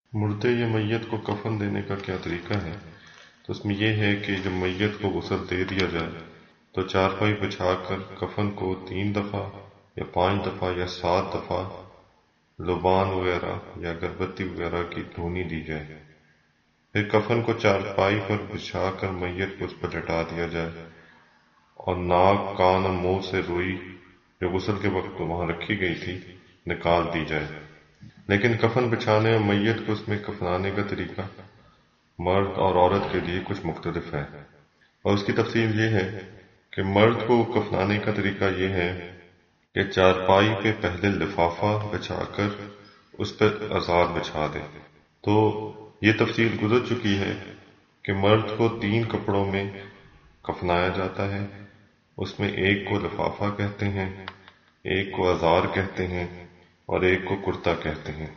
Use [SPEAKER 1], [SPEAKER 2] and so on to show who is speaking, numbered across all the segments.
[SPEAKER 1] مردے یا میت کو کفن دینے کا کیا طریقہ ہے؟ تو اس میں یہ ہے کہ جب میت کو غسل دے دیا جائے تو چارپائی بچھا کر کفن کو 3 دفعہ یا 5 دفعہ یا 7 دفعہ لبان وغیرہ یا اگربتی وغیرہ کی دھونی دی جائے۔ پھر کفن کو چارپائی پر بچھا کر میت کو اس پر لٹا دیا جائے اور ناک، کان اور منہ سے روئی جو غسل کے وقت وہاں رکھی گئی تھی نکال دی جائے۔ لیکن کفن بچھانے اور میت کو اس میں کفنانے کا طریقہ مرد اور عورت کے لیے کچھ مختلف ہے، اور اس کی تفصیل یہ ہے کہ مرد کو کفنانے کا طریقہ یہ ہے کہ چارپائی پہ پہلے لفافہ بچھا کر اس پر ازار بچھا دے۔ تو یہ تفصیل گزر چکی ہے کہ مرد کو 3 کپڑوں میں کفنایا جاتا ہے، اس میں ایک کو لفافہ کہتے ہیں، ایک کو ازار کہتے ہیں اور ایک کو کرتا کہتے ہیں۔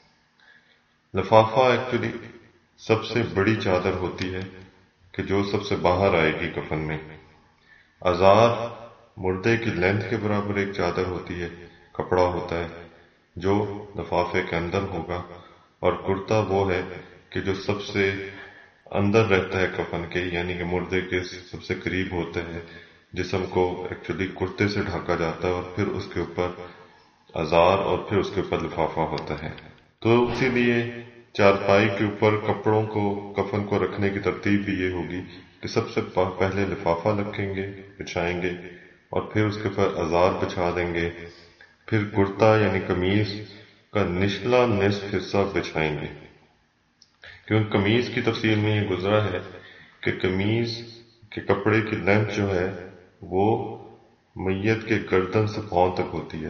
[SPEAKER 1] لفافہ ایکچولی سب سے بڑی چادر ہوتی ہے کہ جو سب سے باہر آئے گی کفن میں۔ ازار مردے کی لینتھ کے برابر ایک چادر ہوتی ہے، کپڑا ہوتا ہے جو لفافے کے اندر ہوگا، اور کرتا وہ ہے کہ جو سب سے اندر رہتا ہے کفن کے، یعنی کہ مردے کے سب سے قریب ہوتا ہے، جسم کو ایکچولی کرتے سے ڈھاکا جاتا ہے اور پھر اس کے اوپر ازار اور پھر اس کے اوپر لفافہ ہوتا ہے۔ تو اسی لیے چارپائی کے اوپر کپڑوں کو، کفن کو رکھنے کی ترتیب بھی یہ ہوگی کہ سب سے پہلے لفافہ رکھیں گے، بچھائیں گے، اور پھر اس کے اوپر ازار بچھا دیں گے، پھر کرتا یعنی قمیص کا نچلا نصف حصہ بچھائیں گے۔ کیونکہ قمیص کی تفصیل میں یہ گزرا ہے کہ قمیص کے کپڑے کی لینتھ جو ہے وہ میت کے گردن سے پاؤں تک ہوتی ہے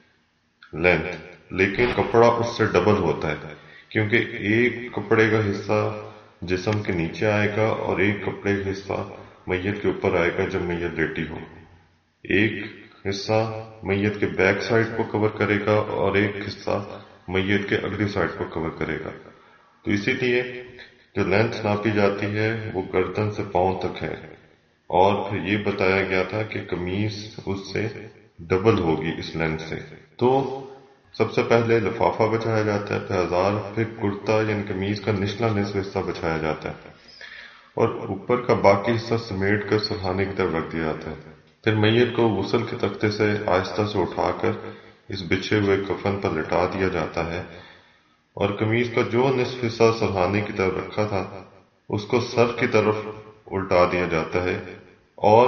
[SPEAKER 1] لینتھ، لیکن کپڑا اس سے ڈبل ہوتا ہے، کیونکہ ایک کپڑے کا حصہ جسم کے نیچے آئے گا اور ایک کپڑے کا حصہ میت کے اوپر آئے گا جب میت لیٹی ہو۔ ایک حصہ میت کے بیک سائڈ کو کور کرے گا اور ایک حصہ میت کے اگلی سائڈ کو کور کرے گا۔ تو اسی لیے جو لینتھ ناپی جاتی ہے وہ گردن سے پاؤں تک ہے، اور پھر یہ بتایا گیا تھا کہ قمیص اس سے ڈبل ہوگی اس لینتھ سے۔ تو سب سے پہلے لفافہ بچھایا جاتا ہے، پھر ازار، پھر کرتا یعنی قمیص کا نچلا نصف حصہ بچھایا جاتا ہے اور اوپر کا باقی حصہ سمیٹ کر سرہانے کی طرف رکھ دیا جاتا ہے۔ پھر میت کو غسل کے تختے سے آہستہ سے اٹھا کر اس بچھے ہوئے کفن پر لٹا دیا جاتا ہے، اور قمیص کا جو نصف حصہ سرہانے کی طرف رکھا تھا اس کو سر کی طرف الٹا دیا جاتا ہے، اور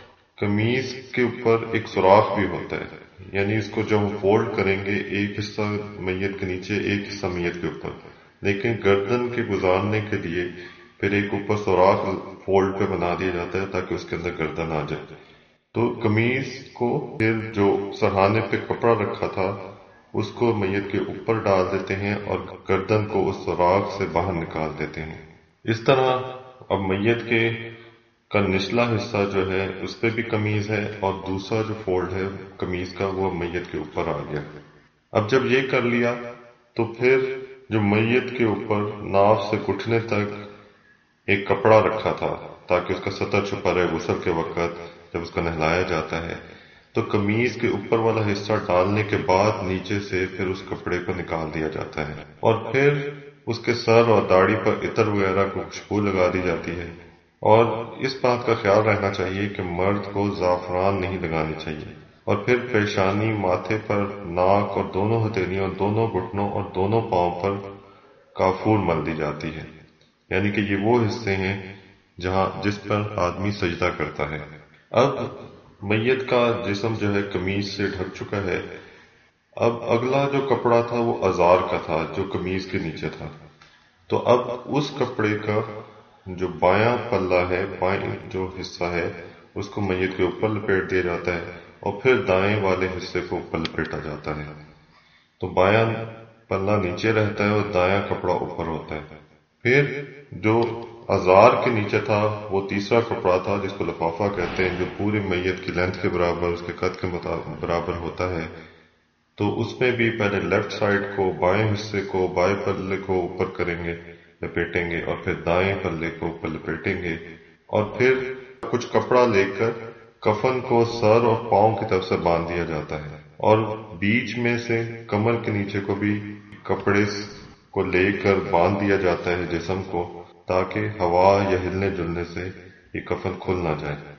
[SPEAKER 1] قمیص کے اوپر ایک سوراخ بھی ہوتا ہے، یعنی اس کو جب ہم فولڈ کریں گے ایک حصہ میت کے نیچے ایک حصہ میت کے اوپر، لیکن گردن کے گزارنے کے لیے پھر ایک اوپر سوراخ فولڈ پہ بنا دیا جاتا ہے تاکہ اس کے اندر گردن آ جائے۔ تو قمیص کو پھر جو سرہانے پہ کپڑا رکھا تھا اس کو میت کے اوپر ڈال دیتے ہیں اور گردن کو اس سوراخ سے باہر نکال دیتے ہیں۔ اس طرح اب میت کے کا نچلا حصہ جو ہے اس پہ بھی قمیض ہے، اور دوسرا جو فولڈ ہے قمیض کا وہ میت کے اوپر آ گیا۔ اب جب یہ کر لیا تو پھر جو میت کے اوپر ناف سے گھٹنے تک ایک کپڑا رکھا تھا تاکہ اس کا سطر چھپا رہے غسل کے وقت جب اس کو نہلایا جاتا ہے، تو قمیض کے اوپر والا حصہ ڈالنے کے بعد نیچے سے پھر اس کپڑے کو نکال دیا جاتا ہے، اور پھر اس کے سر اور داڑھی پر عطر وغیرہ کو خوشبو لگا دی جاتی ہے، اور اس بات کا خیال رہنا چاہیے کہ مرد کو زعفران نہیں لگانی چاہیے، اور پھر پیشانی، ماتھے پر، ناک اور دونوں ہتھیلیوں، دونوں گھٹنوں اور دونوں پاؤں پر کافور مل دی جاتی ہے، یعنی کہ یہ وہ حصے ہیں جس پر آدمی سجدہ کرتا ہے۔ اب میت کا جسم جو ہے قمیض سے ڈھک چکا ہے، اب اگلا جو کپڑا تھا وہ ازار کا تھا جو قمیض کے نیچے تھا، تو اب اس کپڑے کا جو بایاں پلہ ہے، بائیں جو حصہ ہے اس کو میت کے اوپر لپیٹ دیا جاتا ہے، اور پھر دائیں والے حصے کو اوپر لپیٹا جاتا ہے۔ تو بایاں پلہ نیچے رہتا ہے اور دایاں کپڑا اوپر ہوتا ہے۔ پھر جو ازار کے نیچے تھا وہ تیسرا کپڑا تھا جس کو لفافہ کہتے ہیں، جو پورے میت کی لینتھ کے برابر، اس کے قد کے برابر ہوتا ہے۔ تو اس میں بھی پہلے لیفٹ سائڈ کو، بائیں حصے کو، بائیں پلے کو اوپر کریں گے، لپیٹیں گے، اور پھر دائیں پلے کو اوپر لپیٹیں گے، اور پھر کچھ کپڑا لے کر کفن کو سر اور پاؤں کی طرف سے باندھ دیا جاتا ہے، اور بیچ میں سے کمر کے نیچے کو بھی کپڑے کو لے کر باندھ دیا جاتا ہے جسم کو، تاکہ ہوا یا ہلنے جلنے سے یہ کفن کھل نہ جائے۔